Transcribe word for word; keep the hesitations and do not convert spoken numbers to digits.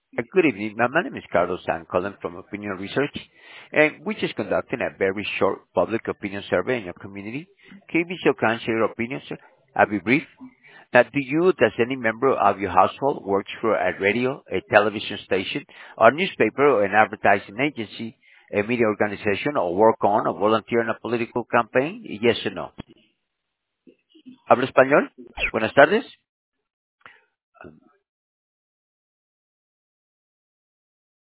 Uh, Good evening. My my name is Carlos. I'm calling from Opinion Research, and we're just conducting a very short public opinion survey in your community. Can you be so kind share your opinion, sir? I'll be brief. Now, do you, does any member of your household works for a radio, a television station, or newspaper, or an advertising agency, a media organization, or work on or volunteer in a political campaign? Yes or no? ¿Habla español? Buenas tardes.